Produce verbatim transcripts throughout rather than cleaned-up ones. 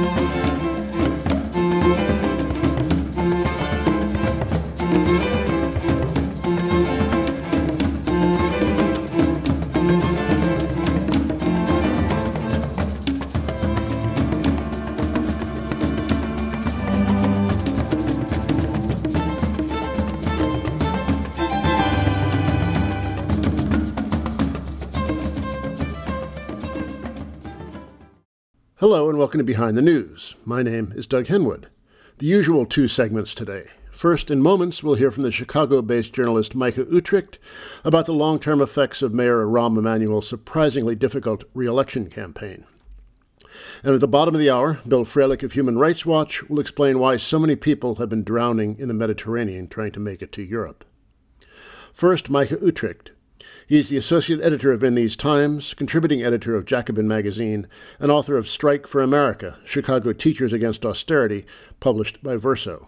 Hello and welcome to Behind the News. My name is Doug Henwood. The usual two segments today. First, in moments, we'll hear from the Chicago-based journalist Micah Uetricht about the long-term effects of Mayor Rahm Emanuel's surprisingly difficult re-election campaign. And at the bottom of the hour, Bill Frelick of Human Rights Watch will explain why so many people have been drowning in the Mediterranean trying to make it to Europe. First, Micah Uetricht. He's the associate editor of In These Times, contributing editor of Jacobin magazine, and author of Strike for America, Chicago Teachers Against Austerity, published by Verso.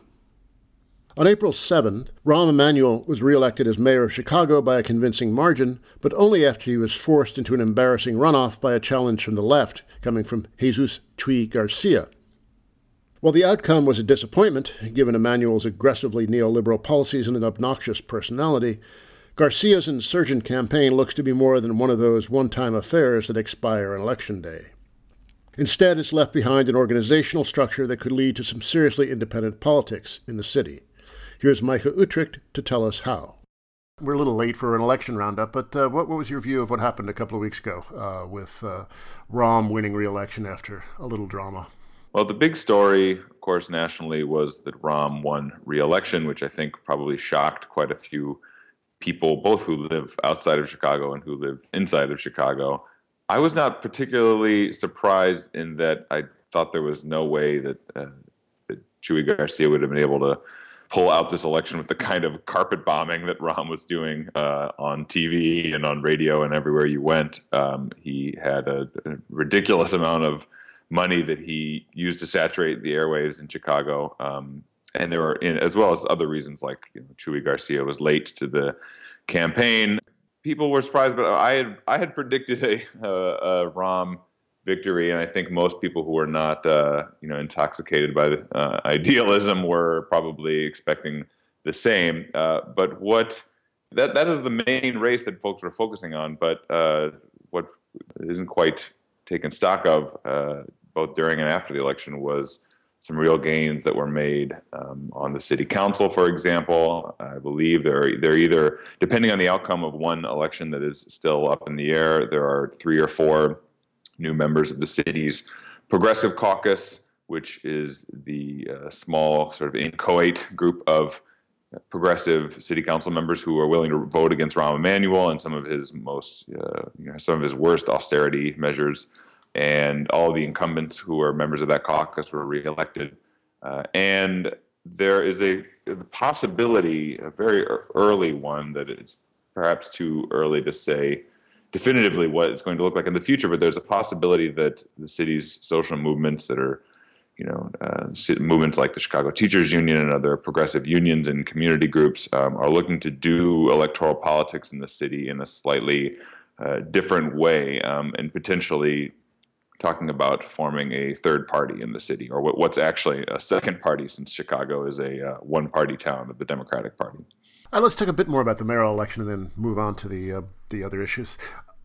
On April seventh, Rahm Emanuel was reelected as mayor of Chicago by a convincing margin, but only after he was forced into an embarrassing runoff by a challenge from the left, coming from Jesus Chuy Garcia. While the outcome was a disappointment, given Emanuel's aggressively neoliberal policies and an obnoxious personality, Garcia's insurgent campaign looks to be more than one of those one-time affairs that expire on Election Day. Instead, it's left behind an organizational structure that could lead to some seriously independent politics in the city. Here's Micah Uetricht to tell us how. We're a little late for an election roundup, but uh, what, what was your view of what happened a couple of weeks ago uh, with uh, Rahm winning re-election after a little drama? Well, the big story, of course, nationally was that Rahm won re-election, which I think probably shocked quite a few people, both who live outside of Chicago and who live inside of Chicago. I was not particularly surprised in that I thought there was no way that, uh, that Chuy Garcia would have been able to pull out this election with the kind of carpet bombing that Rahm was doing uh, on T V and on radio and everywhere you went. Um, he had a, a ridiculous amount of money that he used to saturate the airwaves in Chicago. Um, And there were, in, as well as other reasons, like you know, Chuy Garcia was late to the campaign. People were surprised, but I had I had predicted a, a, a Rahm victory, and I think most people who were not, uh, you know, intoxicated by the uh, idealism were probably expecting the same. Uh, but what that that is the main race that folks were focusing on. But uh, what isn't quite taken stock of, uh, both during and after the election, was some real gains that were made um, on the city council, for example. I believe they're, they're either, depending on the outcome of one election that is still up in the air, there are three or four new members of the city's Progressive Caucus, which is the uh, small sort of inchoate group of progressive city council members who are willing to vote against Rahm Emanuel and some of his most, uh, you know, some of his worst austerity measures. And all the incumbents who are members of that caucus were reelected. Uh, and there is a, a possibility, a very early one, that it's perhaps too early to say definitively what it's going to look like in the future, but there's a possibility that the city's social movements that are, you know, uh, movements like the Chicago Teachers Union and other progressive unions and community groups um, are looking to do electoral politics in the city in a slightly uh, different way, um, and potentially talking about forming a third party in the city, or what, what's actually a second party, since Chicago is a uh, one-party town of the Democratic Party. All right, let's talk a bit more about the mayoral election and then move on to the uh, the other issues.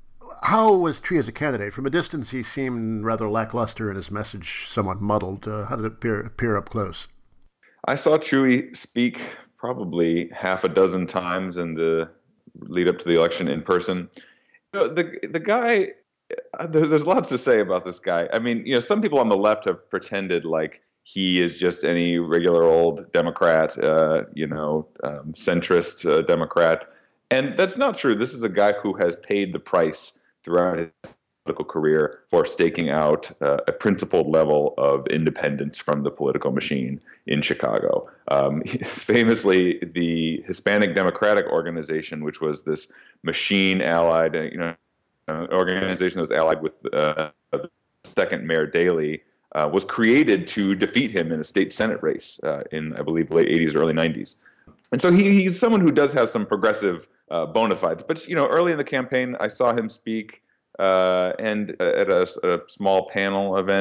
How was Chuy as a candidate? From a distance, he seemed rather lackluster and his message somewhat muddled. Uh, how did it appear, appear up close? I saw Chuy speak probably half a dozen times in the lead up to the election in person. You know, the the guy... There's lots to say about this guy. I mean, you know, some people on the left have pretended like he is just any regular old Democrat, uh, you know, um, centrist uh, Democrat. And that's not true. This is a guy who has paid the price throughout his political career for staking out uh, a principled level of independence from the political machine in Chicago. Um, famously, the Hispanic Democratic Organization, which was this machine allied, uh, you know, Uh, organization that was allied with uh, the second Mayor Daley, uh, was created to defeat him in a state Senate race uh, in, I believe, late eighties, early nineties. And so he, he's someone who does have some progressive uh, bona fides. But, you know, early in the campaign, I saw him speak uh, and uh, at a, a small panel event,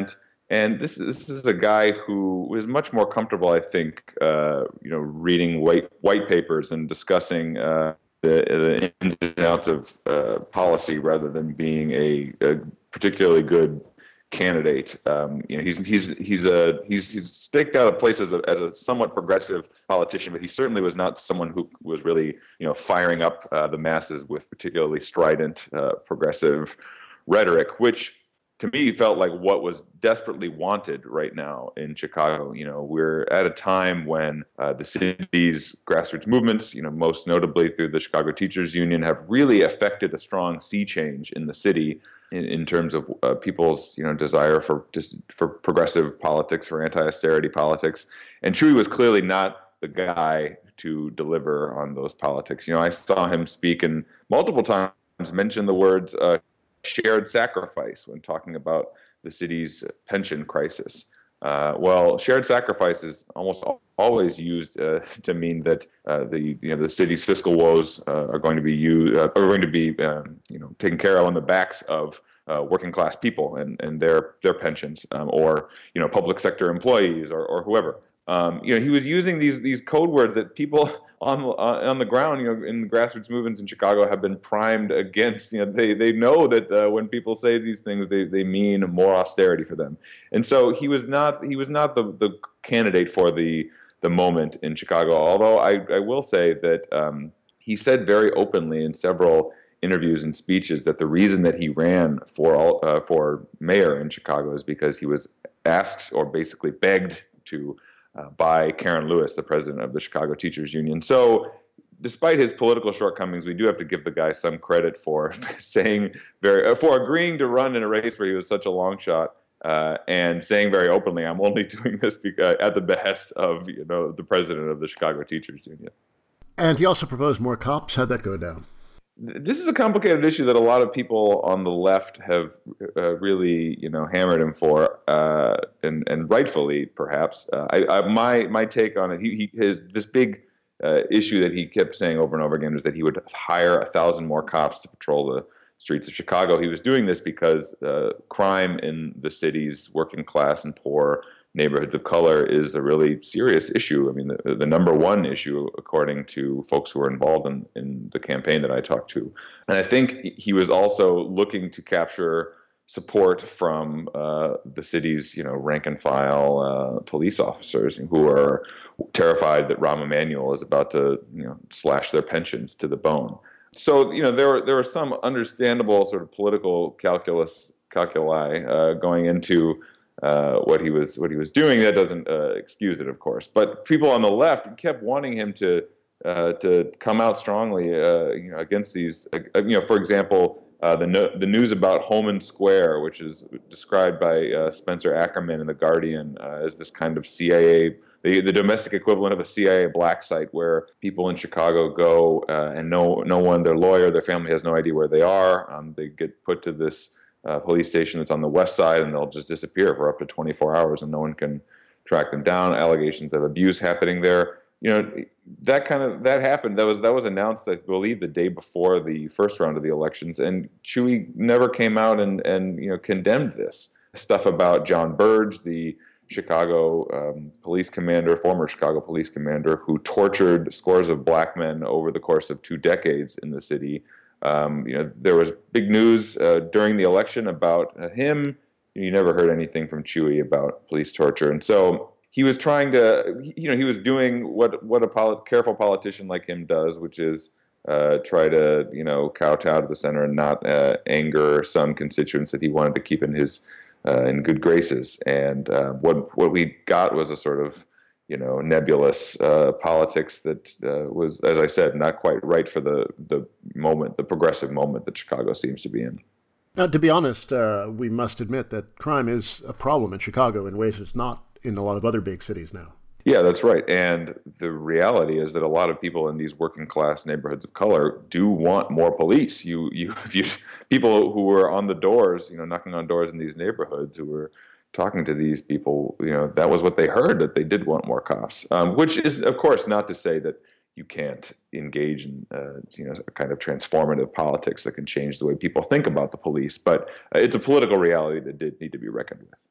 And this this is a guy who was much more comfortable, I think, uh, you know, reading white white papers and discussing uh, the, the ins and outs of uh, policy rather than being a, a particularly good candidate. Um, you know, he's he's he's a he's he's staked out a place as a as a somewhat progressive politician, but he certainly was not someone who was really, you know, firing up uh, the masses with particularly strident uh, progressive rhetoric, which to me felt like what was desperately wanted right now in Chicago. You know, we're at a time when uh, the city's grassroots movements, you know, most notably through the Chicago Teachers Union, have really affected a strong sea change in the city in, in terms of uh, people's, you know, desire for just for progressive politics, for anti-austerity politics. And Chuy was clearly not the guy to deliver on those politics. You know, I saw him speak and multiple times mention the words uh, shared sacrifice when talking about the city's pension crisis. Uh, well, shared sacrifice is almost always used uh, to mean that uh, the you know the city's fiscal woes uh, are going to be used, uh, are going to be um, you know taken care of on the backs of uh, working class people and, and their their pensions, um, or you know public sector employees or, or whoever. Um, you know, he was using these these code words that people on uh, on the ground, you know, in grassroots movements in Chicago have been primed against. You know, they they know that uh, when people say these things, they they mean more austerity for them. And so he was not he was not the the candidate for the the moment in Chicago. Although I I will say that um, he said very openly in several interviews and speeches that the reason that he ran for all, uh, for mayor in Chicago is because he was asked or basically begged to Uh, by Karen Lewis, the president of the Chicago Teachers Union. So despite his political shortcomings, we do have to give the guy some credit for saying very, uh, for agreeing to run in a race where he was such a long shot uh, and saying very openly, I'm only doing this because, uh, at the behest of, you know, the president of the Chicago Teachers Union. And he also proposed more cops. How'd that go down? This is a complicated issue that a lot of people on the left have uh, really, you know, hammered him for, uh, and and rightfully, perhaps. Uh, I, I, my my take on it, he, he his this big uh, issue that he kept saying over and over again was that he would hire a thousand more cops to patrol the streets of Chicago. He was doing this because uh, crime in the city's working class and poor neighborhoods of color is a really serious issue. I mean, the, the number one issue, according to folks who were involved in, in the campaign that I talked to. And I think he was also looking to capture support from uh, the city's, you know, rank and file uh, police officers who are terrified that Rahm Emanuel is about to, you know, slash their pensions to the bone. So, you know, there were there were some understandable sort of political calculus calculi uh, going into Uh, what he was what he was doing. That doesn't uh, excuse it, of course. But people on the left kept wanting him to uh, to come out strongly, uh, you know, against these. Uh, you know, for example, uh, the no, the news about Homan Square, which is described by uh, Spencer Ackerman in the Guardian uh, as this kind of C I A, the, the domestic equivalent of a C I A black site, where people in Chicago go uh, and no no one, their lawyer, their family has no idea where they are. Um, they get put to this Uh, police station that's on the west side, and they'll just disappear for up to twenty-four hours, and no one can track them down. Allegations of abuse happening there. You know, that kind of that happened. That was that was announced, I believe, the day before the first round of the elections, and Chuy never came out and and you know condemned this stuff about John Burge, the Chicago um, police commander, former Chicago police commander, who tortured scores of black men over the course of two decades in the city. Um, you know, there was big news uh, during the election about uh, him. You never heard anything from Chuy about police torture, and so he was trying to, you know, he was doing what what a poli- careful politician like him does, which is uh, try to, you know, kowtow to the center and not uh, anger some constituents that he wanted to keep in his uh, in good graces. And uh, what what we got was a sort of, you know, nebulous uh, politics that uh, was, as I said, not quite right for the the moment, the progressive moment that Chicago seems to be in. Now, to be honest, uh, we must admit that crime is a problem in Chicago in ways it's not in a lot of other big cities now. Yeah, that's right. And the reality is that a lot of people in these working class neighborhoods of color do want more police. You, you, if you, people who were on the doors, you know, knocking on doors in these neighborhoods, who were talking to these people, you know, that was what they heard, that they did want more cops, um, which is, of course, not to say that you can't engage in, uh, you know, a kind of transformative politics that can change the way people think about the police. But uh, it's a political reality that did need to be reckoned with.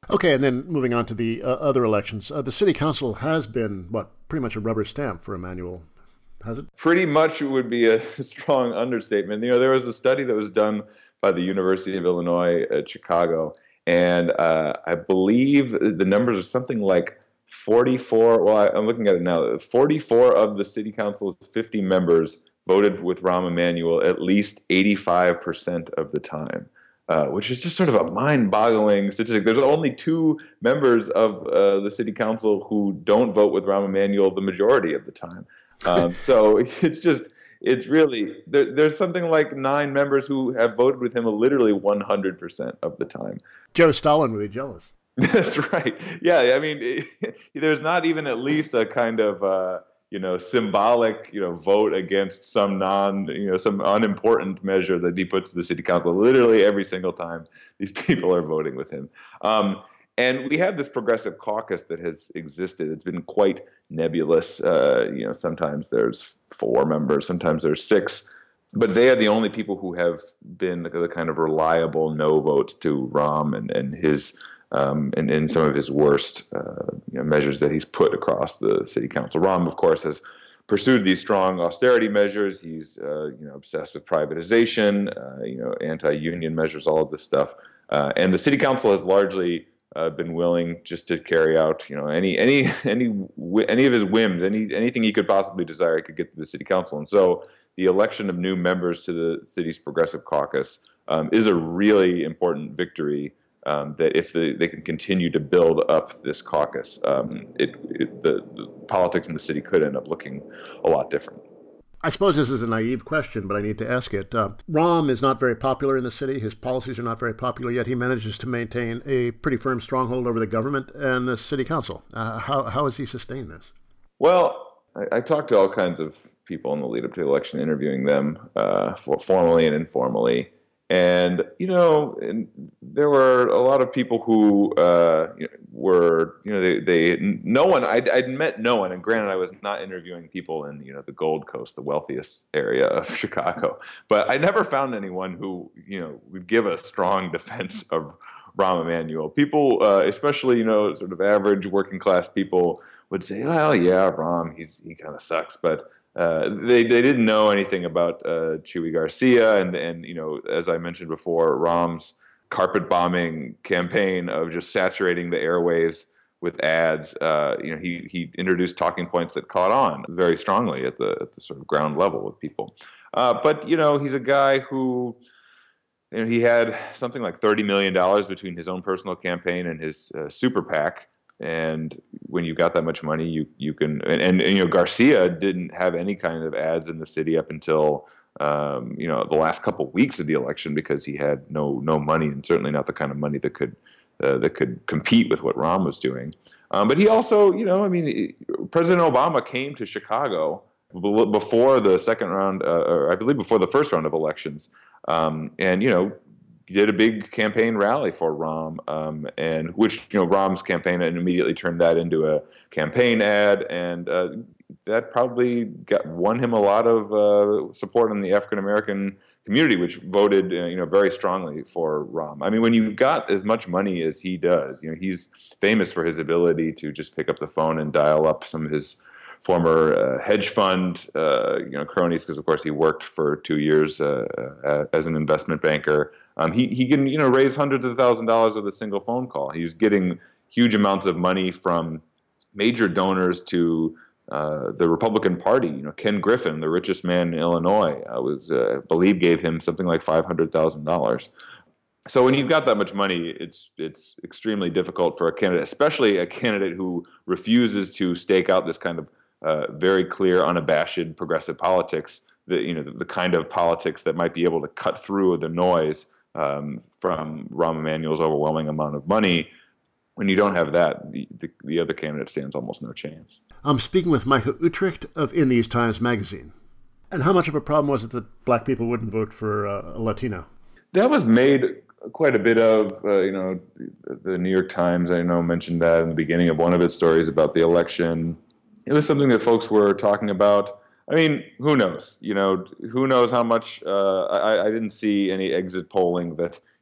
Okay, and then moving on to the uh, other elections. Uh, the city council has been, what, pretty much a rubber stamp for Emanuel, has it? Pretty much would be a strong understatement. You know, there was a study that was done by the University of Illinois at Chicago, and uh, I believe the numbers are something like forty-four, well, I, I'm looking at it now, forty-four of the city council's fifty members voted with Rahm Emanuel at least eighty-five percent of the time. Uh, which is just sort of a mind-boggling statistic. There's only two members of uh, the city council who don't vote with Rahm Emanuel the majority of the time. Um, so it's just, it's really, there, there's something like nine members who have voted with him literally one hundred percent of the time. Joe Stalin would be jealous. That's right. Yeah, I mean, it, there's not even at least a kind of, uh, you know, symbolic, you know, vote against some non, you know, some unimportant measure that he puts to the city council. Literally every single time these people are voting with him. Um, and we have this progressive caucus that has existed. It's been quite nebulous. Uh, you know, sometimes there's four members, sometimes there's six, but they are the only people who have been the, the kind of reliable no votes to Rahm and, and his Um, and in some of his worst uh, you know, measures that he's put across the city council. Rahm, of course, has pursued these strong austerity measures. He's uh, you know obsessed with privatization, uh, you know, anti-union measures, all of this stuff. Uh, and the city council has largely uh, been willing just to carry out you know any any any any of his whims, any anything he could possibly desire, he could get to the city council. And so the election of new members to the city's progressive caucus um, is a really important victory. Um, that if the, they can continue to build up this caucus, um, it, it, the, the politics in the city could end up looking a lot different. I suppose this is a naive question, but I need to ask it. Uh, Rahm is not very popular in the city. His policies are not very popular, yet he manages to maintain a pretty firm stronghold over the government and the city council. Uh, how, how has he sustained this? Well, I, I talked to all kinds of people in the lead up to the election, interviewing them uh, for, formally and informally. And, you know, and there were a lot of people who uh, you know, were, you know, they, they no one, I'd, I'd met no one. And granted, I was not interviewing people in, you know, the Gold Coast, the wealthiest area of Chicago. But I never found anyone who, you know, would give a strong defense of Rahm Emanuel. People, uh, especially, you know, sort of average working class people would say, well, yeah, Rahm, he's, he kind of sucks. But Uh, they they didn't know anything about uh, Chuy Garcia, and and you know, as I mentioned before, Rahm's carpet bombing campaign of just saturating the airwaves with ads. Uh, you know, he he introduced talking points that caught on very strongly at the at the sort of ground level with people. Uh, but you know, he's a guy who, you know, he had something like thirty million dollars between his own personal campaign and his uh, super PAC. And when you got that much money, you you can and, and, and you know Garcia didn't have any kind of ads in the city up until um, you know the last couple of weeks of the election because he had no no money, and certainly not the kind of money that could uh, that could compete with what Rahm was doing. Um, but he also, you know, I mean, President Obama came to Chicago before the second round, uh, or I believe before the first round of elections, um, and you know. did a big campaign rally for Rahm, um, and which, you know, Rahm's campaign and immediately turned that into a campaign ad, and uh, that probably got won him a lot of uh, support in the African American community, which voted, uh, you know, very strongly for Rahm. I mean, when you've got as much money as he does, you know, he's famous for his ability to just pick up the phone and dial up some of his former uh, hedge fund, uh, you know, cronies, because of course he worked for two years uh, uh, as an investment banker. Um, he he can, you know, raise hundreds of thousand dollars with a single phone call. He was getting huge amounts of money from major donors to uh, the Republican Party. You know, Ken Griffin, the richest man in Illinois, uh, was uh, believe gave him something like five hundred thousand dollars. So when you've got that much money, it's it's extremely difficult for a candidate, especially a candidate who refuses to stake out this kind of uh, very clear, unabashed progressive politics. The you know the, the kind of politics that might be able to cut through the noise um, from Rahm Emanuel's overwhelming amount of money. When you don't have that, the, the, the other candidate stands almost no chance. I'm speaking with Micah Uetricht of In These Times magazine. And how much of a problem was it that black people wouldn't vote for uh, a Latino? That was made quite a bit of. Uh, you know, the, the New York Times, I know, mentioned that in the beginning of one of its stories about the election. It was something that folks were talking about. I mean, who knows? You know, who knows how much? Uh, I, I didn't see any exit polling that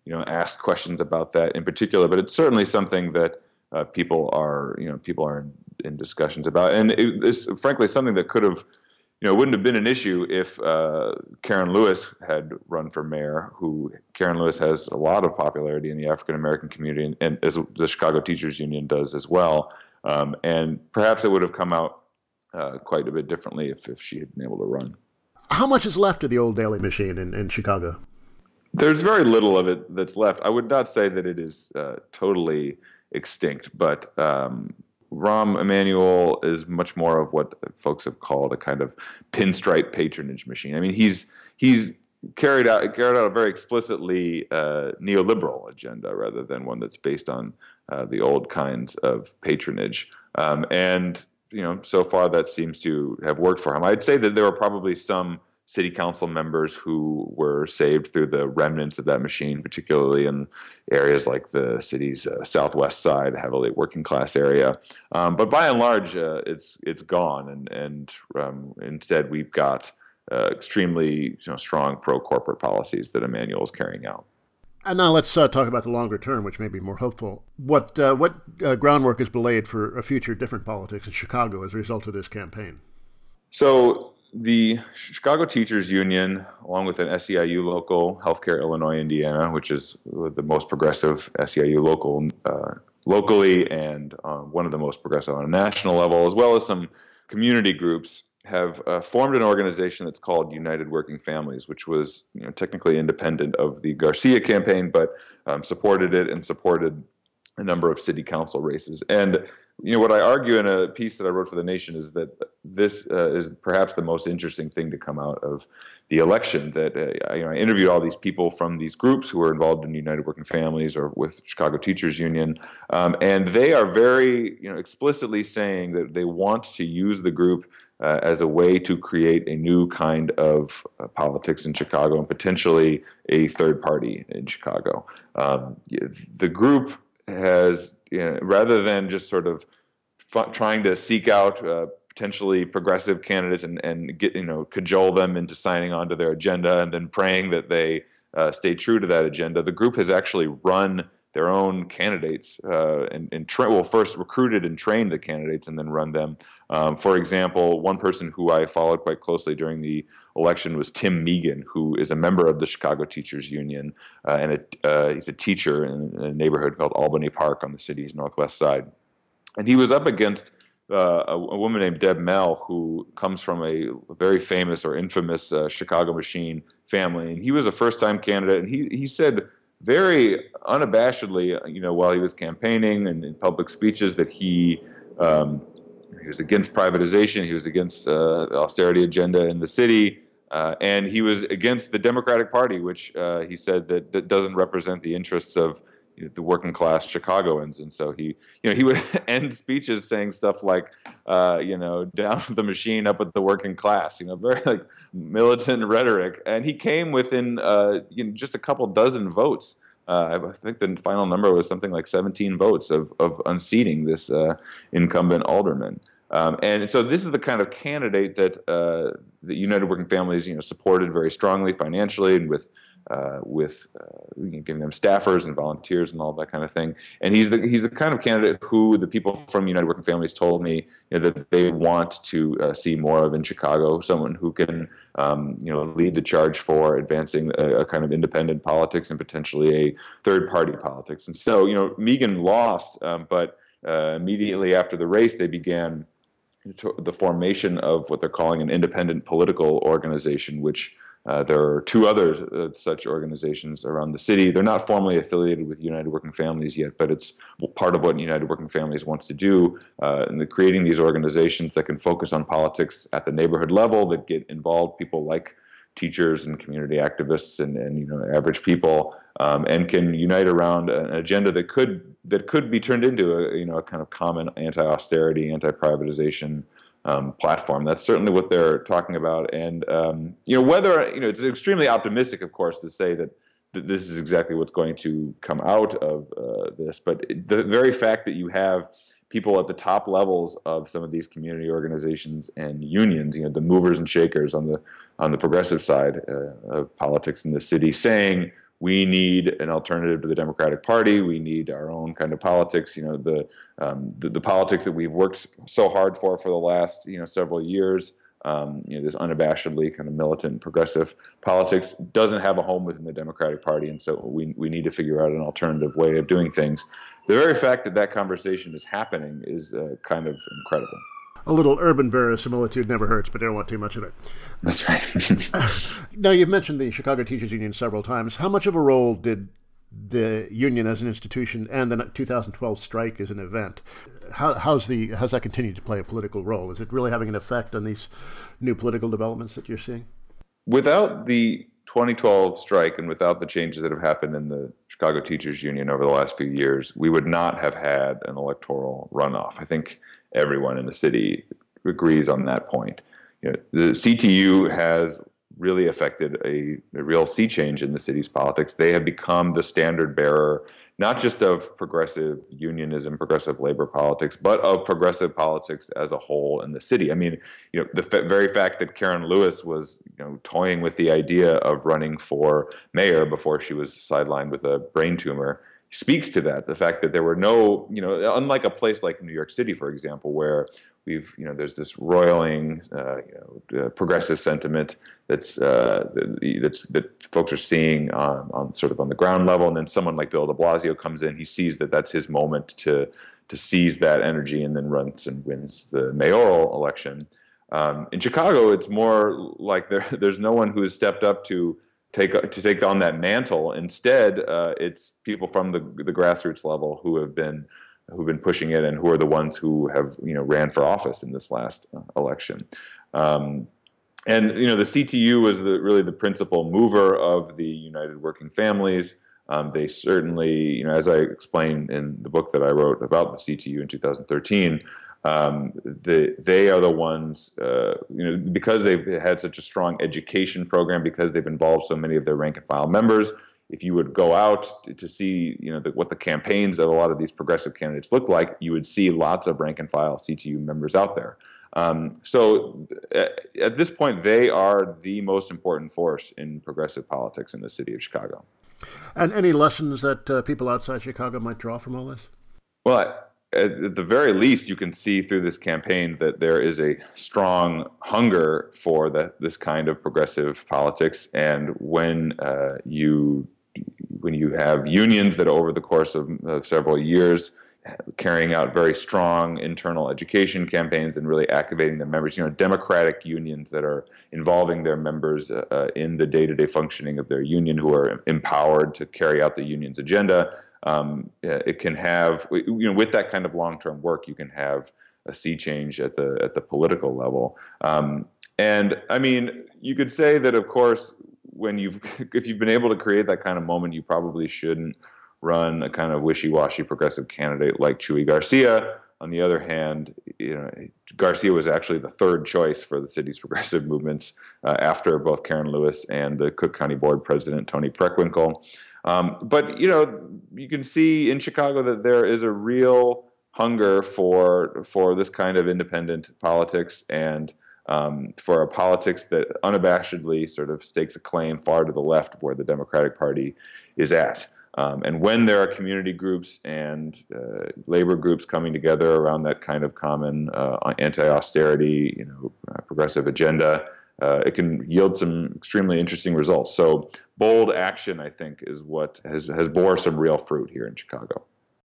you know, asked questions about that in particular, but it's certainly something that uh, people are, you know, people are in, in discussions about. And it, it's frankly something that could have, you know, it wouldn't have been an issue if uh, Karen Lewis had run for mayor, who Karen Lewis has a lot of popularity in the African-American community, and, and as the Chicago Teachers Union does as well. Um, and perhaps it would have come out uh, quite a bit differently if, if she had been able to run. How much is left of the old Daley machine in, in Chicago? There's very little of it that's left. I would not say that it is uh, totally extinct, but um, Rahm Emanuel is much more of what folks have called a kind of pinstripe patronage machine. I mean, he's he's carried out carried out a very explicitly uh, neoliberal agenda rather than one that's based on uh, the old kinds of patronage. Um, and you know, so far that seems to have worked for him. I'd say that there were probably some city council members who were saved through the remnants of that machine, particularly in areas like the city's uh, southwest side, heavily working class area. Um, but by and large, uh, it's it's gone, and and um, instead we've got uh, extremely you know, strong pro-corporate policies that Emanuel is carrying out. And now let's uh, talk about the longer term, which may be more hopeful. What uh, what uh, groundwork is belayed for a future different politics in Chicago as a result of this campaign? So the Chicago Teachers Union, along with an S E I U local, Healthcare Illinois Indiana, which is the most progressive S E I U local uh, locally and uh, one of the most progressive on a national level, as well as some community groups, have uh, formed an organization that's called United Working Families, which was you know, technically independent of the Garcia campaign, but um, supported it and supported a number of city council races. And you know what I argue in a piece that I wrote for The Nation is that this uh, is perhaps the most interesting thing to come out of the election. That uh, you know, I interviewed all these people from these groups who are involved in United Working Families or with Chicago Teachers Union, um, and they are very you know explicitly saying that they want to use the group uh, as a way to create a new kind of uh, politics in Chicago and potentially a third party in Chicago. Um, the group has, you know, rather than just sort of f- trying to seek out uh, potentially progressive candidates and, and get, you know, cajole them into signing on to their agenda and then praying that they uh, stay true to that agenda, the group has actually run their own candidates uh, and, and tra- well, first recruited and trained the candidates and then run them. Um, for example, one person who I followed quite closely during the election was Tim Megan, who is a member of the Chicago Teachers Union, uh, and a, uh, he's a teacher in a neighborhood called Albany Park on the city's northwest side. And he was up against uh, a, a woman named Deb Mell, who comes from a very famous or infamous uh, Chicago machine family. And he was a first-time candidate, and he he said very unabashedly, you know, while he was campaigning and in public speeches, that he um, he was against privatization, he was against uh, the austerity agenda in the city, uh, and he was against the Democratic Party, which uh, he said that, that doesn't represent the interests of you know, the working class Chicagoans. And so he, you know, he would end speeches saying stuff like, uh, you know, down with the machine, up with the working class, you know, very like militant rhetoric. And he came within uh, you know, just a couple dozen votes. Uh, I think the final number was something like seventeen votes of, of unseating this uh, incumbent alderman. Um, and so this is the kind of candidate that uh, the United Working Families, you know, supported very strongly financially and with uh, with uh, giving them staffers and volunteers and all that kind of thing. And he's the he's the kind of candidate who the people from United Working Families told me you know, that they want to uh, see more of in Chicago. Someone who can um, you know lead the charge for advancing a, a kind of independent politics and potentially a third party politics. And so you know Megan lost, um, but uh, immediately after the race, they began the formation of what they're calling an independent political organization, which uh, there are two other uh, such organizations around the city. They're not formally affiliated with United Working Families yet, but it's part of what United Working Families wants to do, uh, in the creating these organizations that can focus on politics at the neighborhood level, that get involved people like teachers and community activists and, and you know average people, um, and can unite around an agenda that could that could be turned into a you know a kind of common anti-austerity, anti-privatization um, platform. That's certainly what they're talking about. And um, you know whether you know it's extremely optimistic, of course, to say that, that this is exactly what's going to come out of uh, this. But the very fact that you have people at the top levels of some of these community organizations and unions, you know, the movers and shakers on the on the progressive side uh, of politics in the city, saying we need an alternative to the Democratic Party. We need our own kind of politics. You know, the um, the, the politics that we've worked so hard for for the last you know several years. Um, you know, this unabashedly kind of militant progressive politics doesn't have a home within the Democratic Party, and so we we need to figure out an alternative way of doing things. The very fact that that conversation is happening is uh, kind of incredible. A little urban verisimilitude never hurts, but I don't want too much of it. That's right. Now, you've mentioned the Chicago Teachers Union several times. How much of a role did the union as an institution and the two thousand twelve strike as an event, how, how's the how's that continued to play a political role? Is it really having an effect on these new political developments that you're seeing? Without the twenty twelve strike and without the changes that have happened in the Chicago Teachers Union over the last few years, we would not have had an electoral runoff. I think everyone in the city agrees on that point. You know, the C T U has really affected a, a real sea change in the city's politics. They have become the standard bearer, not just of progressive unionism, progressive labor politics, but of progressive politics as a whole in the city. I mean, you know, the f- very fact that Karen Lewis was, you know, toying with the idea of running for mayor before she was sidelined with a brain tumor speaks to that. The fact that there were no, you know, unlike a place like New York City, for example, where we've, you know, there's this roiling, uh, you know, uh, progressive sentiment that's uh, that's that folks are seeing on, on sort of on the ground level, and then someone like Bill de Blasio comes in, he sees that that's his moment to to seize that energy, and then runs and wins the mayoral election. Um, in Chicago, it's more like there there's no one who has stepped up to take to take on that mantle. Instead, uh, it's people from the the grassroots level who have been who've been pushing it, and who are the ones who have you know ran for office in this last uh, election. Um, and you know the C T U was the, really the principal mover of the United Working Families. Um, they certainly, you know, as I explained in the book that I wrote about the C T U in two thousand thirteen, um, the, they are the ones, uh, you know, because they've had such a strong education program, because they've involved so many of their rank and file members. If you would go out to, to see, you know, the, what the campaigns of a lot of these progressive candidates look like, you would see lots of rank and file C T U members out there. Um, so at, at this point, they are the most important force in progressive politics in the city of Chicago. And any lessons that uh, people outside Chicago might draw from all this? Well, at the very least, you can see through this campaign that there is a strong hunger for the, this kind of progressive politics. And when uh, you when you have unions that over the course of, of several years carrying out very strong internal education campaigns and really activating their members, you know, democratic unions that are involving their members uh, in the day-to-day functioning of their union, who are empowered to carry out the union's agenda. Um, it can have, you know, with that kind of long-term work, you can have a sea change at the at the political level. Um, and I mean, you could say that, of course, when you've if you've been able to create that kind of moment, you probably shouldn't run a kind of wishy-washy progressive candidate like Chuy Garcia. On the other hand, you know, Garcia was actually the third choice for the city's progressive movements uh, after both Karen Lewis and the Cook County Board President Tony Preckwinkle. Um, but, you know, you can see in Chicago that there is a real hunger for for this kind of independent politics, and um, for a politics that unabashedly sort of stakes a claim far to the left of where the Democratic Party is at. Um, and when there are community groups and uh, labor groups coming together around that kind of common uh, anti-austerity, you know, uh, progressive agenda, uh, it can yield some extremely interesting results. So bold action, I think, is what has, has bore some real fruit here in Chicago.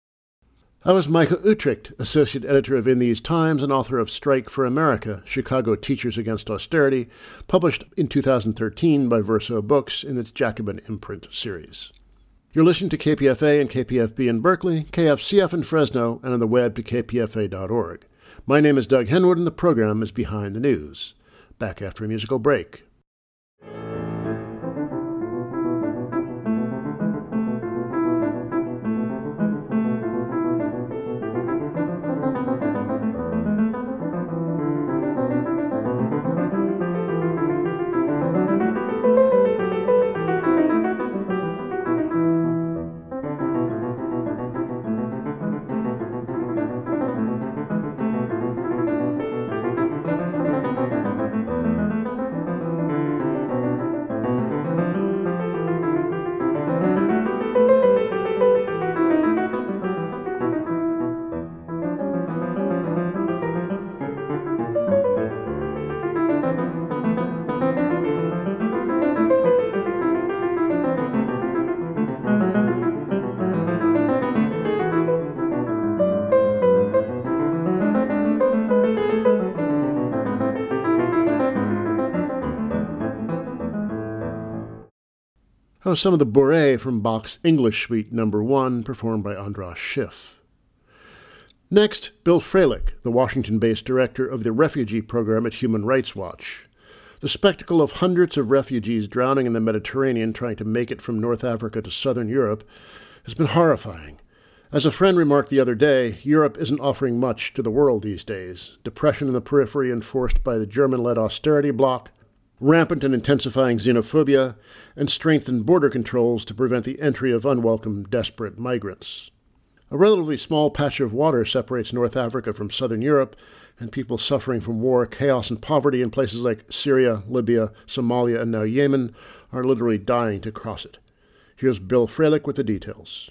That was Micah Uetricht, associate editor of In These Times and author of Strike for America, Chicago Teachers Against Austerity, published in two thousand thirteen by Verso Books in its Jacobin imprint series. You're listening to K P F A and K P F B in Berkeley, K F C F in Fresno, and on the web to k p f a dot org. My name is Doug Henwood, and the program is Behind the News. Back after a musical break. That was some of the Bourrée from Bach's English Suite Number One, performed by Andras Schiff. Next, Bill Fralick, the Washington-based director of the refugee program at Human Rights Watch. The spectacle of hundreds of refugees drowning in the Mediterranean trying to make it from North Africa to southern Europe has been horrifying. As a friend remarked the other day, Europe isn't offering much to the world these days. Depression in the periphery enforced by the German-led austerity bloc, rampant and intensifying xenophobia, and strengthened border controls to prevent the entry of unwelcome, desperate migrants. A relatively small patch of water separates North Africa from southern Europe, and people suffering from war, chaos, and poverty in places like Syria, Libya, Somalia, and now Yemen are literally dying to cross it. Here's Bill Fralick with the details.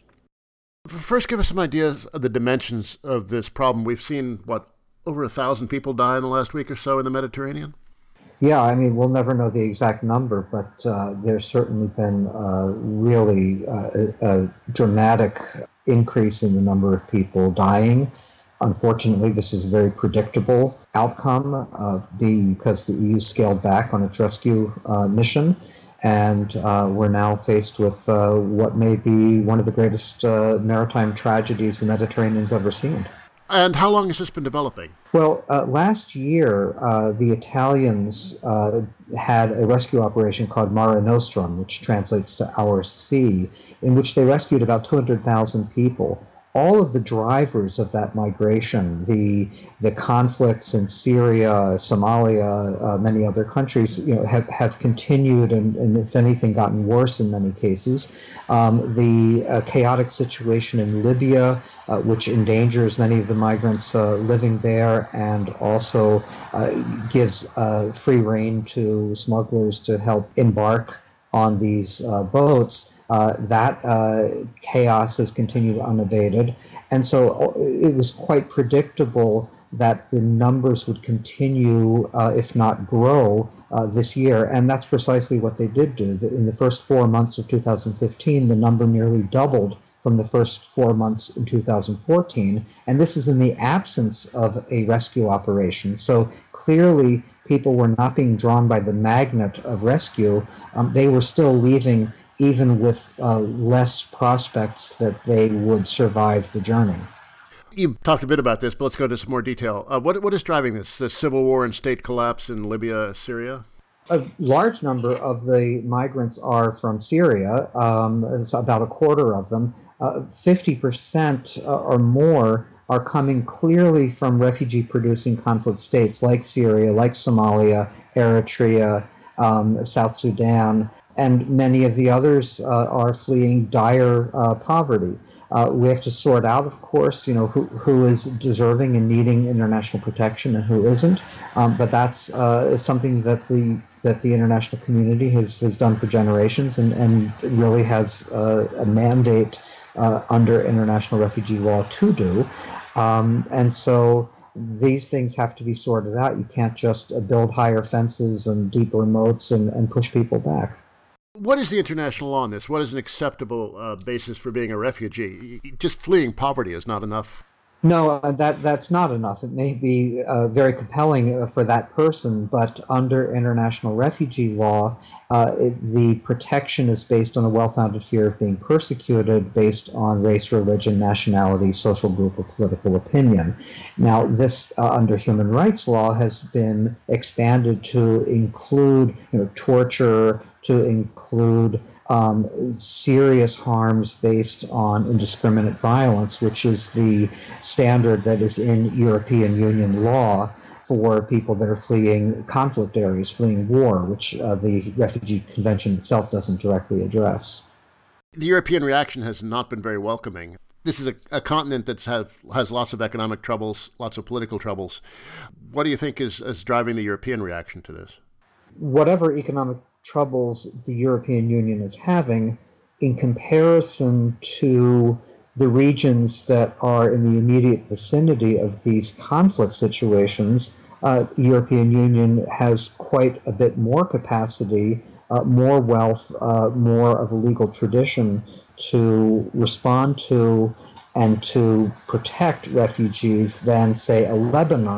First, give us some ideas of the dimensions of this problem. We've seen, what, over a thousand people die in the last week or so in the Mediterranean? Yeah, I mean, we'll never know the exact number, but uh, there's certainly been uh, really uh, a, a dramatic increase in the number of people dying. Unfortunately, this is a very predictable outcome of the, because the E U scaled back on its rescue uh, mission, and uh, we're now faced with uh, what may be one of the greatest uh, maritime tragedies the Mediterranean's ever seen. And how long has this been developing? Well, uh, last year, uh, the Italians uh, had a rescue operation called Mare Nostrum, which translates to Our Sea, in which they rescued about two hundred thousand people. All of the drivers of that migration, the the conflicts in Syria, Somalia, uh, many other countries, you know, have, have continued and, and, if anything, gotten worse in many cases. Um, the uh, chaotic situation in Libya, uh, which endangers many of the migrants uh, living there, and also uh, gives uh, free rein to smugglers to help embark on these uh, boats. Uh, that uh, chaos has continued unabated. And so it was quite predictable that the numbers would continue, uh, if not grow, uh, this year. And that's precisely what they did do. In the first four months of two thousand fifteen, the number nearly doubled from the first four months in two thousand fourteen. And this is in the absence of a rescue operation. So clearly, people were not being drawn by the magnet of rescue. Um, they were still leaving, even with uh, less prospects that they would survive the journey. You've talked a bit about this, but let's go into some more detail. Uh, what What is driving this? The civil war and state collapse in Libya, Syria? A large number of the migrants are from Syria. Um, it's about a quarter of them. Uh, fifty percent or more are coming clearly from refugee-producing conflict states like Syria, like Somalia, Eritrea, um, South Sudan, and many of the others uh, are fleeing dire uh, poverty. Uh, we have to sort out, of course, you know, who, who is deserving and needing international protection and who isn't. Um, but that's uh, something that the that the international community has, has done for generations, and, and really has uh, a mandate uh, under international refugee law to do. Um, and so these things have to be sorted out. You can't just uh, build higher fences and deeper moats and, and push people back. What is the international law on this? What is an acceptable uh, basis for being a refugee? Just fleeing poverty is not enough. No, uh, that that's not enough. It may be uh, very compelling uh, for that person, but under international refugee law, uh, it, the protection is based on a well-founded fear of being persecuted based on race, religion, nationality, social group, or political opinion. Now, this, uh, under human rights law, has been expanded to include, you know, torture, to include Um, serious harms based on indiscriminate violence, which is the standard that is in European Union law for people that are fleeing conflict areas, fleeing war, which uh, the Refugee Convention itself doesn't directly address. The European reaction has not been very welcoming. This is a, a continent that have, has lots of economic troubles, lots of political troubles. What do you think is, is driving the European reaction to this? Whatever economic troubles the European Union is having, in comparison to the regions that are in the immediate vicinity of these conflict situations, uh, the European Union has quite a bit more capacity, uh, more wealth, uh, more of a legal tradition to respond to and to protect refugees than, say, a Lebanon,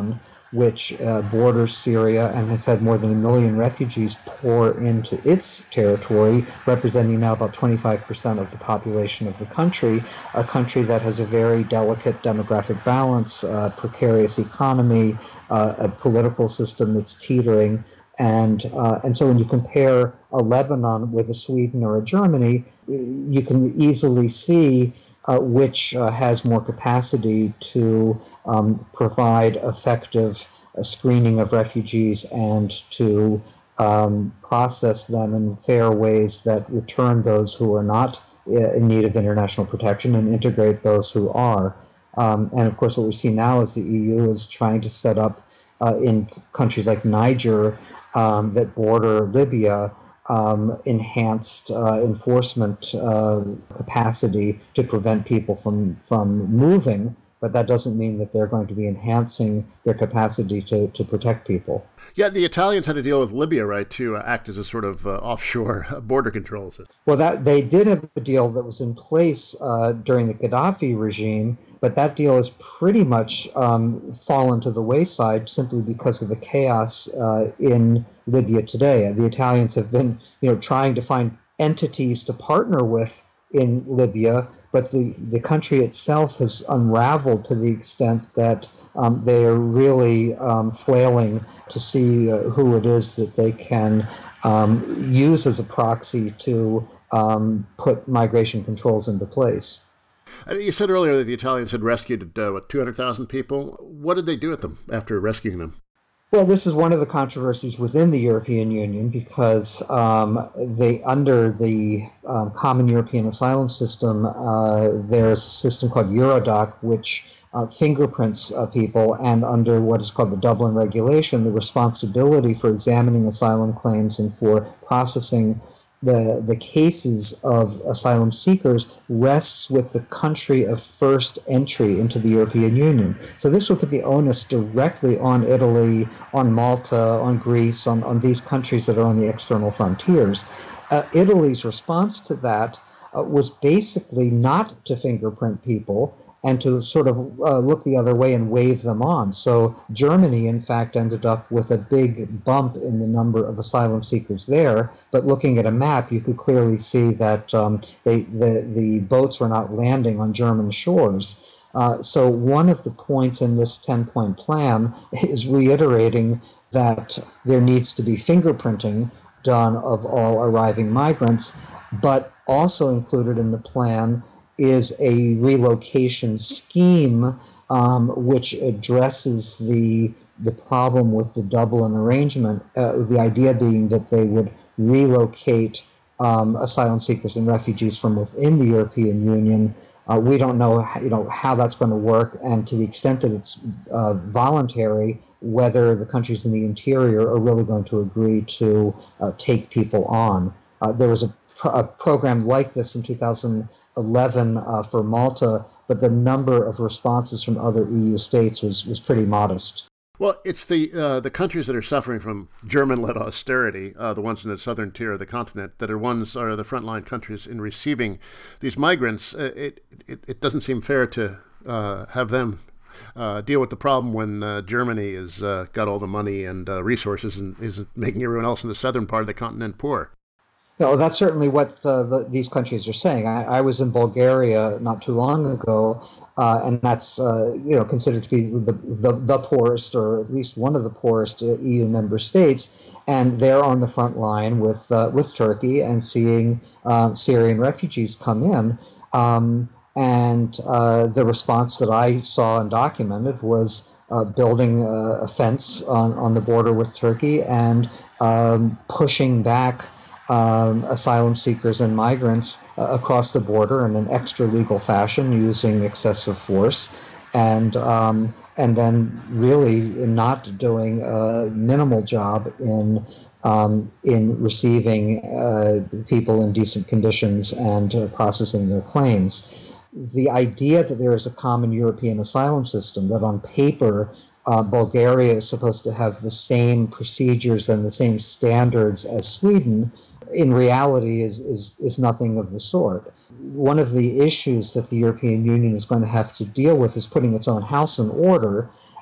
which uh, borders Syria and has had more than a million refugees pour into its territory, representing now about twenty-five percent of the population of the country, a country that has a very delicate demographic balance, uh, precarious economy, uh, a political system that's teetering. And uh, and so when you compare a Lebanon with a Sweden or a Germany, you can easily see uh, which uh, has more capacity to um, provide effective uh, screening of refugees and to um, process them in fair ways that return those who are not in need of international protection and integrate those who are. Um, and of course, what we see now is the E U is trying to set up uh, in countries like Niger um, that border Libya um, enhanced uh, enforcement uh, capacity to prevent people from, from moving. But that doesn't mean that they're going to be enhancing their capacity to, to protect people. Yeah, the Italians had to deal with Libya, right, to uh, act as a sort of uh, offshore border control system. Well, that they did have a deal that was in place uh, during the Gaddafi regime, but that deal has pretty much um, fallen to the wayside simply because of the chaos uh, in Libya today. The Italians have been, you know, trying to find entities to partner with in Libya, but the, the country itself has unraveled to the extent that um, they are really um, flailing to see uh, who it is that they can um, use as a proxy to um, put migration controls into place. You said earlier that the Italians had rescued, uh, what, two hundred thousand people. What did they do with them after rescuing them? Well, this is one of the controversies within the European Union because um, they, under the um, Common European Asylum System, uh, there's a system called Eurodac, which uh, fingerprints uh, people, and under what is called the Dublin Regulation, the responsibility for examining asylum claims and for processing the the cases of asylum seekers rests with the country of first entry into the European Union. So this would put the onus directly on Italy, on Malta, on Greece, on, on these countries that are on the external frontiers. Uh, Italy's response to that uh, was basically not to fingerprint people and to sort of uh, look the other way and wave them on. So Germany, in fact, ended up with a big bump in the number of asylum seekers there. But looking at a map, you could clearly see that um, they, the, the boats were not landing on German shores. Uh, so one of the points in this ten-point plan is reiterating that there needs to be fingerprinting done of all arriving migrants, but also included in the plan is a relocation scheme um, which addresses the the problem with the Dublin arrangement, uh, the idea being that they would relocate um, asylum seekers and refugees from within the European Union. Uh, we don't know, how, you know, how that's going to work, and to the extent that it's uh, voluntary, whether the countries in the interior are really going to agree to uh, take people on. Uh, there was a a program like this in two thousand eleven uh, for Malta, but the number of responses from other E U states was, was pretty modest. Well, it's the uh, the countries that are suffering from German-led austerity, uh, the ones in the southern tier of the continent, that are ones are the frontline countries in receiving these migrants. Uh, it, it it doesn't seem fair to uh, have them uh, deal with the problem when uh, Germany has uh, got all the money and uh, resources and is making everyone else in the southern part of the continent poor. No, that's certainly what uh, the, these countries are saying. I, I was in Bulgaria not too long ago, uh, and that's uh, you know considered to be the, the the poorest, or at least one of the poorest uh, E U member states, and they're on the front line with uh, with Turkey and seeing uh, Syrian refugees come in. Um, and uh, the response that I saw and documented was uh, building a, a fence on, on the border with Turkey and um, pushing back Um, asylum seekers and migrants uh, across the border in an extra legal fashion using excessive force, and um, and then really not doing a minimal job in um, in receiving uh, people in decent conditions and uh, processing their claims. The idea that there is a common European asylum system, that on paper uh, Bulgaria is supposed to have the same procedures and the same standards as Sweden, in reality is, is, is nothing of the sort. One of the issues that the European Union is going to have to deal with is putting its own house in order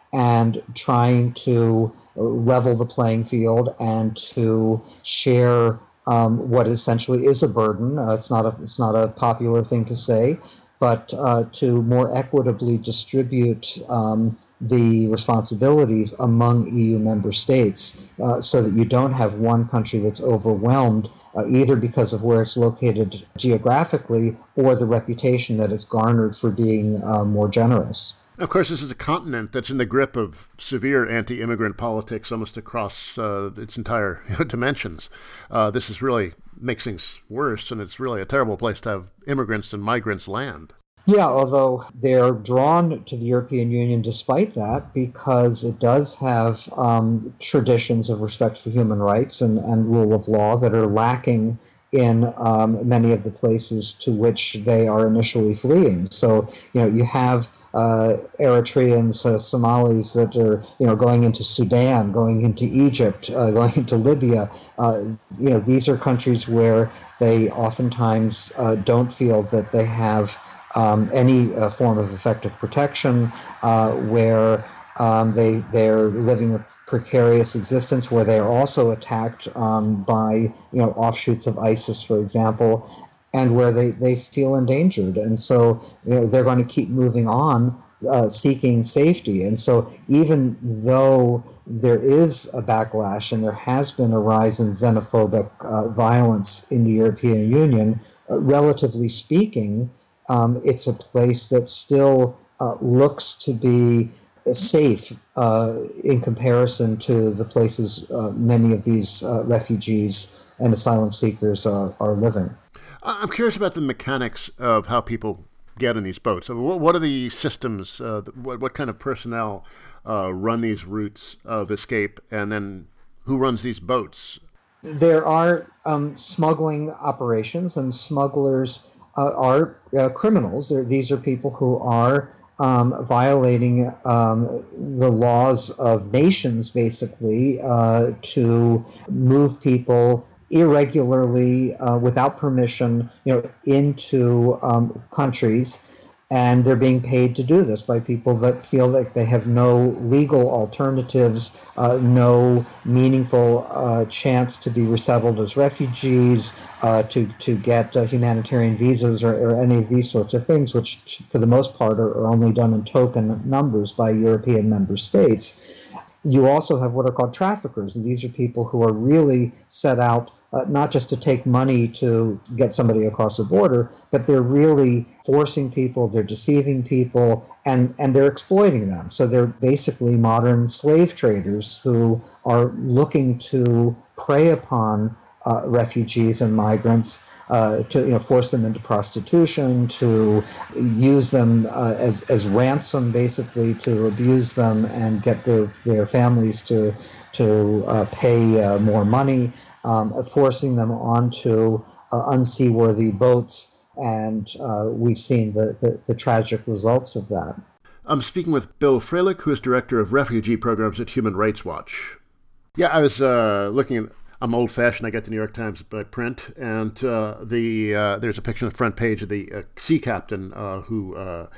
and trying to level the playing field and to share um, what essentially is a burden. Uh, it's not a it's not a popular thing to say, but uh, to more equitably distribute um, the responsibilities among E U member states, uh, so that you don't have one country that's overwhelmed, uh, either because of where it's located geographically or the reputation that it's garnered for being uh, more generous. Of course, this is a continent that's in the grip of severe anti-immigrant politics almost across uh, its entire you know, dimensions. Uh, this is really makes things worse, and it's really a terrible place to have immigrants and migrants land. Yeah, although they're drawn to the European Union despite that, because it does have um, traditions of respect for human rights and, and rule of law that are lacking in um, many of the places to which they are initially fleeing. So, you know, you have uh, Eritreans, uh, Somalis that are, you know, going into Sudan, going into Egypt, uh, going into Libya. Uh, you know, these are countries where they oftentimes uh, don't feel that they have Um, any uh, form of effective protection, uh, where um, they they're living a precarious existence, where they are also attacked um, by you know offshoots of ISIS, for example, and where they, they feel endangered, and so you know they're going to keep moving on, uh, seeking safety. And so even though there is a backlash and there has been a rise in xenophobic uh, violence in the European Union, uh, relatively speaking, Um, it's a place that still uh, looks to be safe uh, in comparison to the places uh, many of these uh, refugees and asylum seekers are, are living. I'm curious about the mechanics of how people get in these boats. What are the systems, uh, what, what kind of personnel uh, run these routes of escape, and then who runs these boats? There are um, smuggling operations, and smugglers Uh, are uh, criminals. They're, these are people who are um, violating um, the laws of nations, basically, uh, to move people irregularly, uh, without permission, you know, into um, countries. And they're being paid to do this by people that feel like they have no legal alternatives, uh, no meaningful uh, chance to be resettled as refugees, uh, to, to get uh, humanitarian visas or, or any of these sorts of things, which for the most part are, are only done in token numbers by European member states. You also have what are called traffickers. These are people who are really set out uh, not just to take money to get somebody across the border, but they're really forcing people, they're deceiving people, and, and they're exploiting them. So they're basically modern slave traders who are looking to prey upon uh, refugees and migrants, uh, to you know force them into prostitution, to use them uh, as as ransom, basically to abuse them and get their their families to to uh, pay uh, more money, um, forcing them onto uh, unseaworthy boats, and uh, we've seen the, the the tragic results of that. I'm speaking with Bill Fralick, who is director of refugee programs at Human Rights Watch. Yeah, I was uh, looking at. I'm old-fashioned. I get the New York Times by print, and uh, the uh, there's a picture on the front page of the uh, sea captain uh, who uh,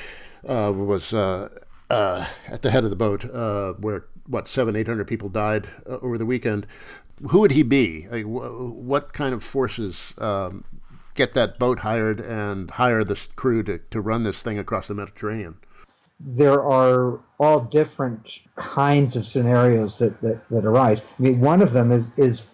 uh, was uh, uh, at the head of the boat, uh, where what seven, eight hundred people died uh, over the weekend. Who would he be? Like, wh- what kind of forces um, get that boat hired and hire this crew to, to run this thing across the Mediterranean? There are all different kinds of scenarios that, that, that arise. I mean, one of them is is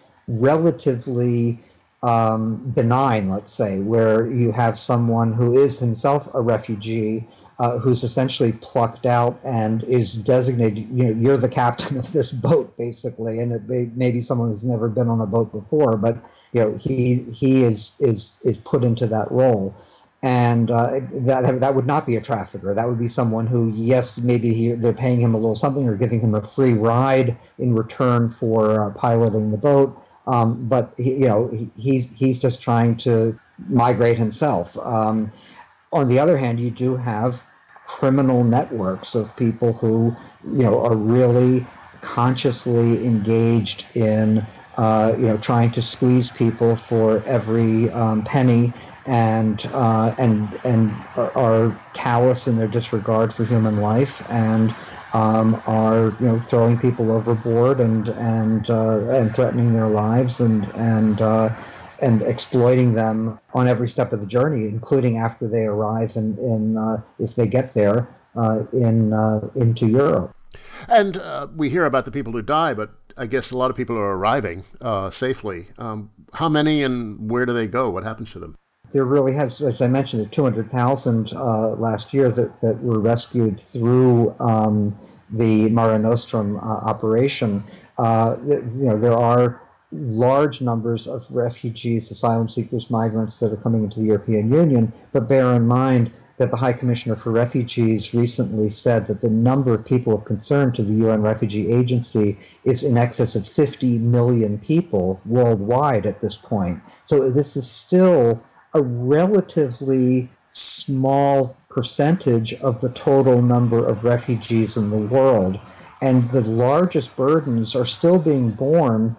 relatively um, benign, let's say, where you have someone who is himself a refugee, uh, who's essentially plucked out and is designated, you know, you're the captain of this boat, basically, and it may, maybe someone who's never been on a boat before, but you know, he he is is is put into that role. And uh, that that would not be a trafficker. That would be someone who, yes, maybe he, they're paying him a little something or giving him a free ride in return for uh, piloting the boat. Um, but he, you know, he, he's he's just trying to migrate himself. Um, on the other hand, you do have criminal networks of people who, you know, are really consciously engaged in, uh, you know, trying to squeeze people for every um, penny. And uh, and and are callous in their disregard for human life, and um, are you know throwing people overboard and and uh, and threatening their lives and and uh, and exploiting them on every step of the journey, including after they arrive and in, in uh, if they get there uh, in uh, into Europe. And uh, we hear about the people who die, but I guess a lot of people are arriving uh, safely. Um, how many and where do they go? What happens to them? There really has, as I mentioned, two hundred thousand uh, last year that, that were rescued through um, the Mare Nostrum uh, operation. Uh, you know, there are large numbers of refugees, asylum seekers, migrants that are coming into the European Union, but bear in mind that the High Commissioner for Refugees recently said that the number of people of concern to the U N Refugee Agency is in excess of fifty million people worldwide at this point. So this is still a relatively small percentage of the total number of refugees in the world. And the largest burdens are still being borne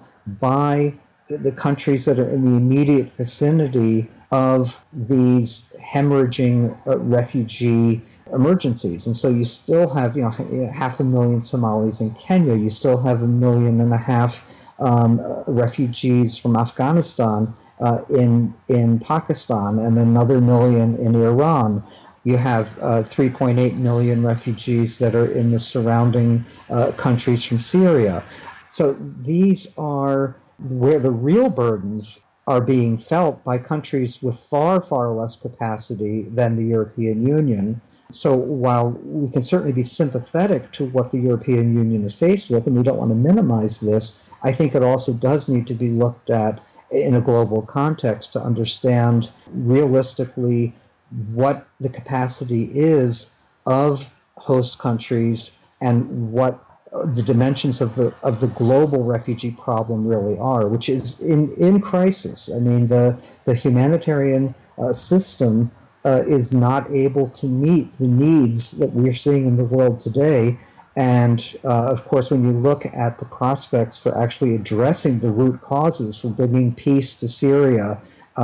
by the countries that are in the immediate vicinity of these hemorrhaging uh, refugee emergencies. And so you still have, you know, half a million Somalis in Kenya. You still have a million and a half um, refugees from Afghanistan uh, in in Pakistan, and another million in Iran. You have uh, three point eight million refugees that are in the surrounding uh, countries from Syria. So these are where the real burdens are being felt by countries with far, far less capacity than the European Union. So while we can certainly be sympathetic to what the European Union is faced with, and we don't want to minimize this, I think it also does need to be looked at in a global context to understand realistically what the capacity is of host countries and what the dimensions of the of the global refugee problem really are, which is in, in crisis. I mean, the the humanitarian uh, system uh, is not able to meet the needs that we're seeing in the world today. And uh, of course, when you look at the prospects for actually addressing the root causes, for bringing peace to Syria, uh,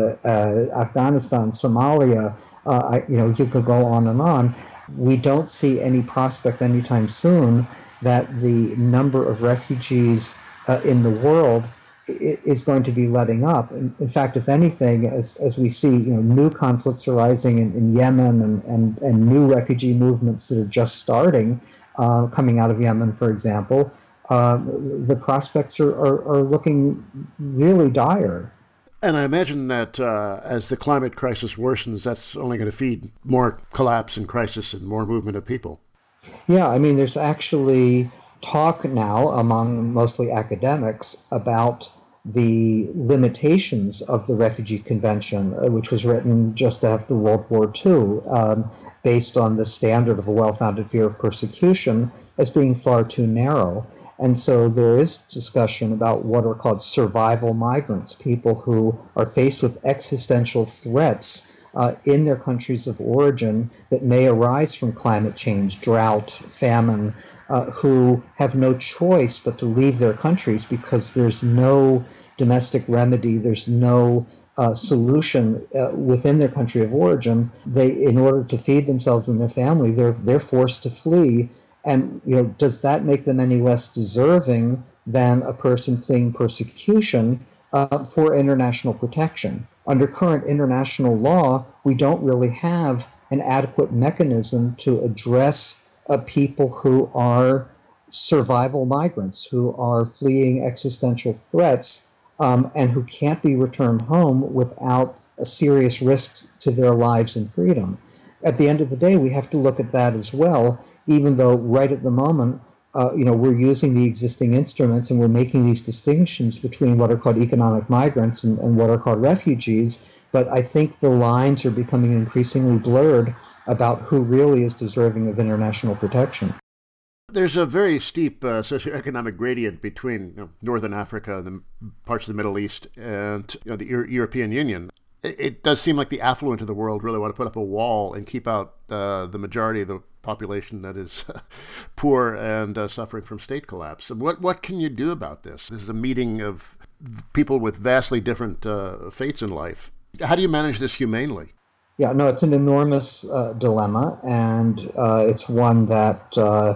uh, Afghanistan, Somalia, uh, I, you know, you could go on and on. We don't see any prospect anytime soon that the number of refugees uh, in the world is going to be letting up. In, in fact, if anything, as as we see, you know, new conflicts arising in, in Yemen and, and, and new refugee movements that are just starting, uh, coming out of Yemen, for example, uh, the prospects are, are, are looking really dire. And I imagine that uh, as the climate crisis worsens, that's only going to feed more collapse and crisis and more movement of people. Yeah, I mean, there's actually talk now among mostly academics about the limitations of the Refugee Convention, which was written just after World War Two, um, based on the standard of a well-founded fear of persecution, as being far too narrow. And so there is discussion about what are called survival migrants, people who are faced with existential threats Uh, in their countries of origin that may arise from climate change, drought, famine, uh, who have no choice but to leave their countries because there's no domestic remedy, there's no uh, solution uh, within their country of origin. They, in order to feed themselves and their family, they're they're forced to flee. And you know, does that make them any less deserving than a person fleeing persecution Uh, for international protection? Under current international law, we don't really have an adequate mechanism to address uh, people who are survival migrants, who are fleeing existential threats, um, and who can't be returned home without a serious risk to their lives and freedom. At the end of the day, we have to look at that as well, even though right at the moment, Uh, you know, we're using the existing instruments and we're making these distinctions between what are called economic migrants and, and what are called refugees. But I think the lines are becoming increasingly blurred about who really is deserving of international protection. There's a very steep uh, socioeconomic gradient between you know, Northern Africa and the parts of the Middle East and you know, the Euro- European Union. It, it does seem like the affluent of the world really want to put up a wall and keep out uh, the majority of the population that is poor and uh, suffering from state collapse. What what can you do about this? This is a meeting of people with vastly different uh, fates in life. How do you manage this humanely? Yeah, no, it's an enormous uh, dilemma, and uh, it's one that uh,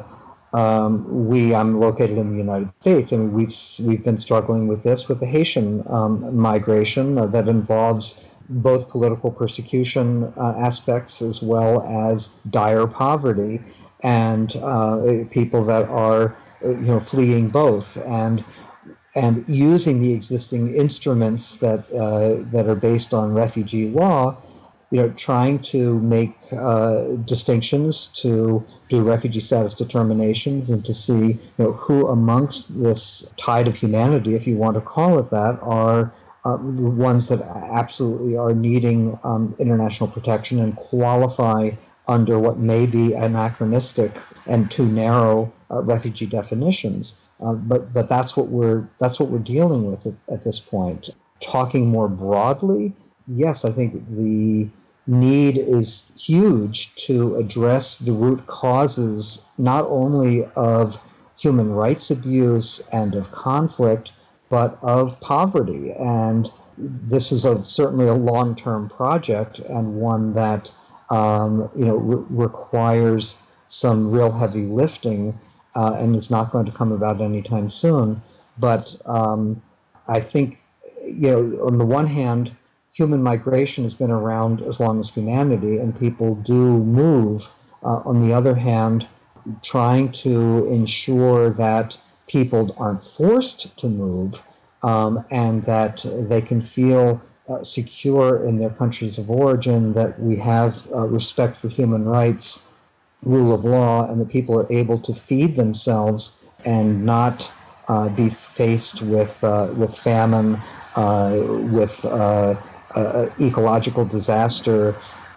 Um, we, I'm located in the United States, and we've we've been struggling with this with the Haitian um, migration uh, that involves both political persecution uh, aspects as well as dire poverty, and uh, people that are uh, you know fleeing both, and and using the existing instruments that uh, that are based on refugee law, you know, trying to make uh, distinctions, to do refugee status determinations, and to see, you know, who amongst this tide of humanity, if you want to call it that, are uh, the ones that absolutely are needing um, international protection and qualify under what may be anachronistic and too narrow uh, refugee definitions. Uh, but but that's what we're that's what we're dealing with at, at this point. Talking more broadly, yes, I think the need is huge to address the root causes not only of human rights abuse and of conflict, but of poverty. And this is a, certainly a long-term project, and one that um, you know re- requires some real heavy lifting, uh, and is not going to come about anytime soon. But um, I think, you know, on the one hand, human migration has been around as long as humanity, and people do move. Uh, on the other hand, trying to ensure that people aren't forced to move, um, and that they can feel uh, secure in their countries of origin, that we have uh, respect for human rights, rule of law, and that people are able to feed themselves and not uh, be faced with uh, with famine, uh, with uh, uh, ecological disaster,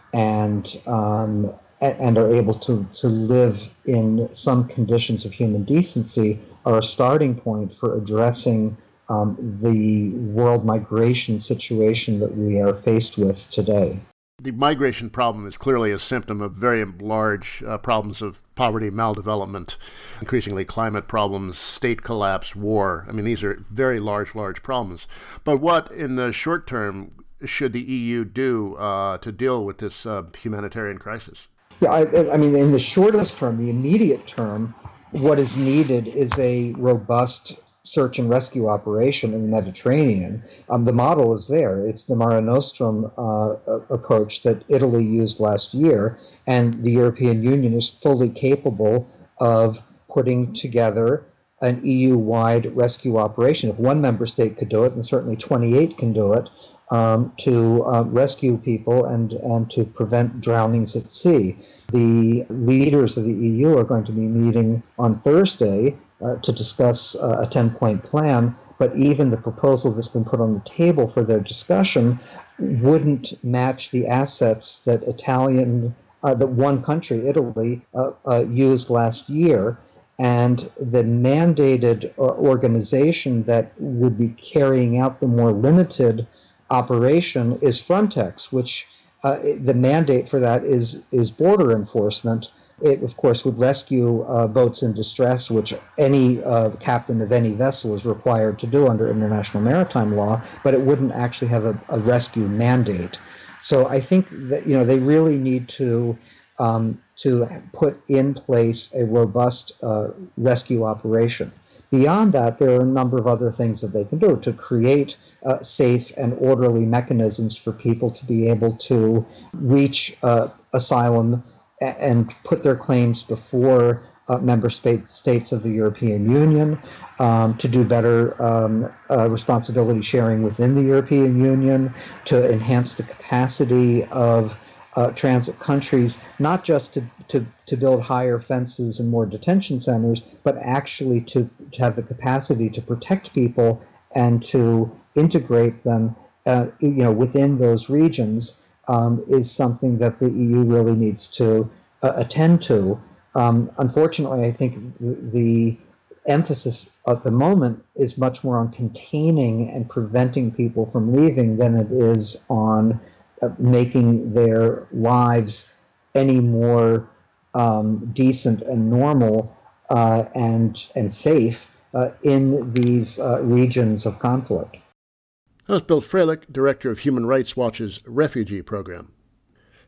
and um, and are able to, to live in some conditions of human decency, are a starting point for addressing um, the world migration situation that we are faced with today. The migration problem is clearly a symptom of very large uh, problems of poverty, maldevelopment, increasingly climate problems, state collapse, war. I mean, these are very large, large problems. But what, in the short term, should the E U do uh, to deal with this uh, humanitarian crisis? Yeah, I, I mean, in the shortest term, the immediate term, what is needed is a robust search and rescue operation in the Mediterranean. Um, the model is there. It's the Mare Nostrum uh, approach that Italy used last year, and the European Union is fully capable of putting together an E U-wide rescue operation. If one member state could do it, and certainly twenty-eight can do it, um, to uh, rescue people and, and to prevent drownings at sea. The leaders of the E U are going to be meeting on Thursday Uh, to discuss uh, a ten-point plan, but even the proposal that's been put on the table for their discussion wouldn't match the assets that Italian, uh, that one country, Italy, uh, uh, used last year. And the mandated uh, organization that would be carrying out the more limited operation is Frontex, which uh, the mandate for that is is border enforcement. It, of course, would rescue uh, boats in distress, which any uh, captain of any vessel is required to do under international maritime law, but it wouldn't actually have a, a rescue mandate. So I think that, you know, they really need to um, to put in place a robust uh, rescue operation. Beyond that, there are a number of other things that they can do to create uh, safe and orderly mechanisms for people to be able to reach uh, asylum and put their claims before uh, member state, states of the European Union, um, to do better um, uh, responsibility sharing within the European Union, to enhance the capacity of uh, transit countries, not just to, to, to build higher fences and more detention centers, but actually to, to have the capacity to protect people and to integrate them uh, you know, within those regions. Um, is something that the E U really needs to uh, attend to. Um, unfortunately, I think the, the emphasis at the moment is much more on containing and preventing people from leaving than it is on uh, making their lives any more um, decent and normal uh, and and safe uh, in these uh, regions of conflict. That was Bill Fralick, Director of Human Rights Watch's Refugee Program.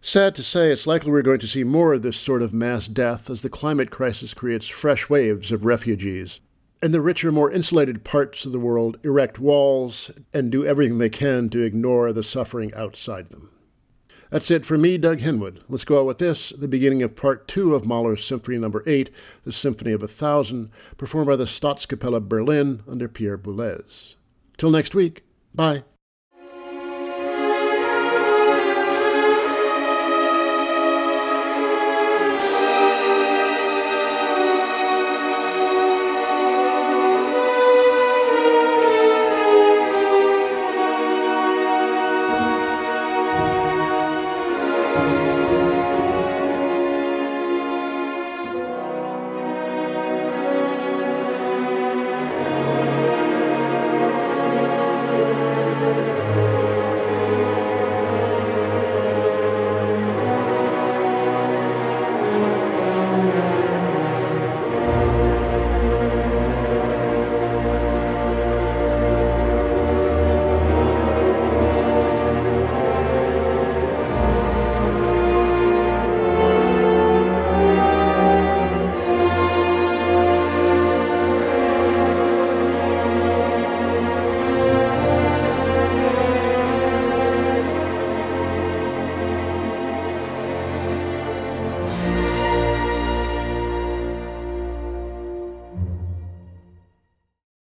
Sad to say, it's likely we're going to see more of this sort of mass death as the climate crisis creates fresh waves of refugees, and the richer, more insulated parts of the world erect walls and do everything they can to ignore the suffering outside them. That's it for me, Doug Henwood. Let's go out with this, the beginning of part two of Mahler's Symphony Number eight, the Symphony of a Thousand, performed by the Staatskapelle Berlin under Pierre Boulez. Till next week, bye.